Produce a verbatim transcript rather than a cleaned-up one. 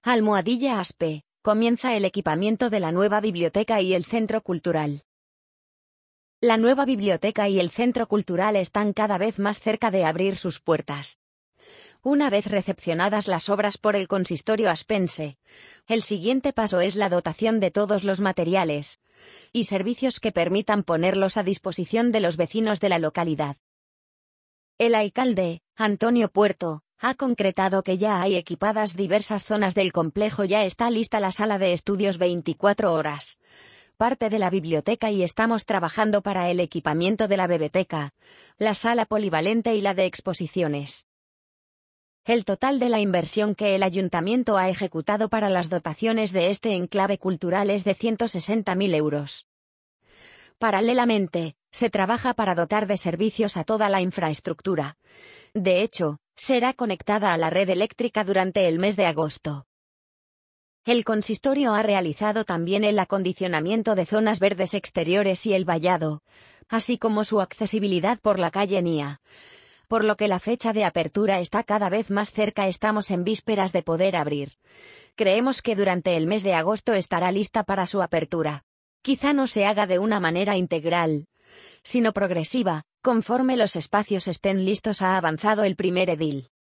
Almohadilla Aspe, comienza el equipamiento de la nueva biblioteca y el centro cultural. La nueva biblioteca y el centro cultural están cada vez más cerca de abrir sus puertas. Una vez recepcionadas las obras por el consistorio aspense, el siguiente paso es la dotación de todos los materiales y servicios que permitan ponerlos a disposición de los vecinos de la localidad. El alcalde, Antonio Puerto, ha concretado que ya hay equipadas diversas zonas del complejo. Ya está lista la sala de estudios veinticuatro horas, parte de la biblioteca, y estamos trabajando para el equipamiento de la biblioteca, la sala polivalente y la de exposiciones. El total de la inversión que el ayuntamiento ha ejecutado para las dotaciones de este enclave cultural es de ciento sesenta mil euros. Paralelamente, se trabaja para dotar de servicios a toda la infraestructura. De hecho, será conectada a la red eléctrica durante el mes de agosto. El consistorio ha realizado también el acondicionamiento de zonas verdes exteriores y el vallado, así como su accesibilidad por la calle Nia, por lo que la fecha de apertura está cada vez más cerca. Estamos en vísperas de poder abrir. Creemos que durante el mes de agosto estará lista para su apertura. Quizá no se haga de una manera integral, sino progresiva, conforme los espacios estén listos, ha avanzado el primer edil.